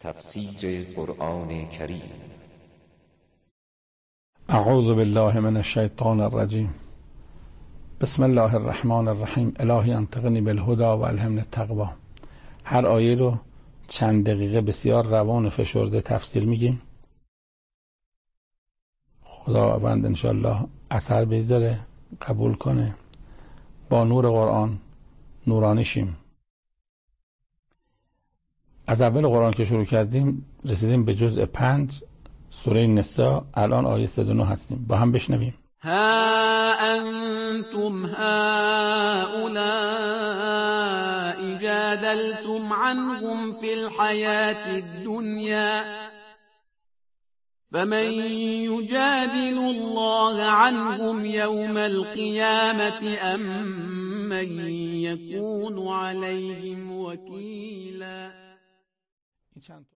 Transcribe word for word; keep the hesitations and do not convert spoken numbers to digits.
تفسیر قرآن کریم. اعوذ بالله من الشیطان الرجیم. بسم الله الرحمن الرحیم. الهی انطقنی بالهدی و الهمنی التقوی. هر آیه رو چند دقیقه بسیار روان و فشرده تفسیر میگیم. خداوند انشالله اثر بذاره، قبول کنه، با نور قرآن نورانی شیم. از اول قرآن که شروع کردیم رسیدیم به جزء پنج سوره نساء. الان آیه صد و نه هستیم، با هم بشنویم. ها انتم هؤلاء جادلتم عنهم في الحياة الدنيا فمن يجادل الله عنهم يوم القيامة أم من يكون عليهم وكيلا.